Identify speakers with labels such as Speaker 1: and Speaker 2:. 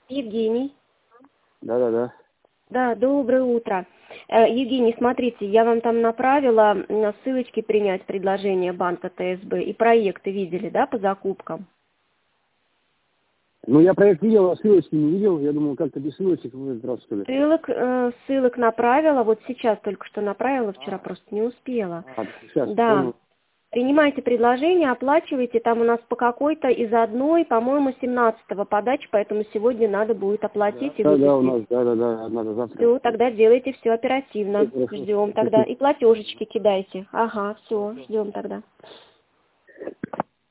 Speaker 1: Евгений.
Speaker 2: Да.
Speaker 1: Да, доброе утро. Евгений, смотрите, я вам там направила ссылочки принять предложение банка ТСБ и проекты видели, да, по закупкам?
Speaker 2: Ну, я проект видел, а ссылочки не видел. Я думал, как-то без ссылочек в этот раз, что ли.
Speaker 1: Ссылок направила, вот сейчас только что направила, вчера просто не успела.
Speaker 2: Сейчас,
Speaker 1: Да.
Speaker 2: понял.
Speaker 1: Принимайте предложение, оплачивайте, там у нас по какой-то из одной, по-моему, 17-го подачи, поэтому сегодня надо будет оплатить и выпустить.
Speaker 2: Да, у нас, да, надо завтра.
Speaker 1: Все, тогда делайте все оперативно.
Speaker 2: Хорошо.
Speaker 1: Ждем тогда. И платежечки кидайте. Ага, все, ждем тогда.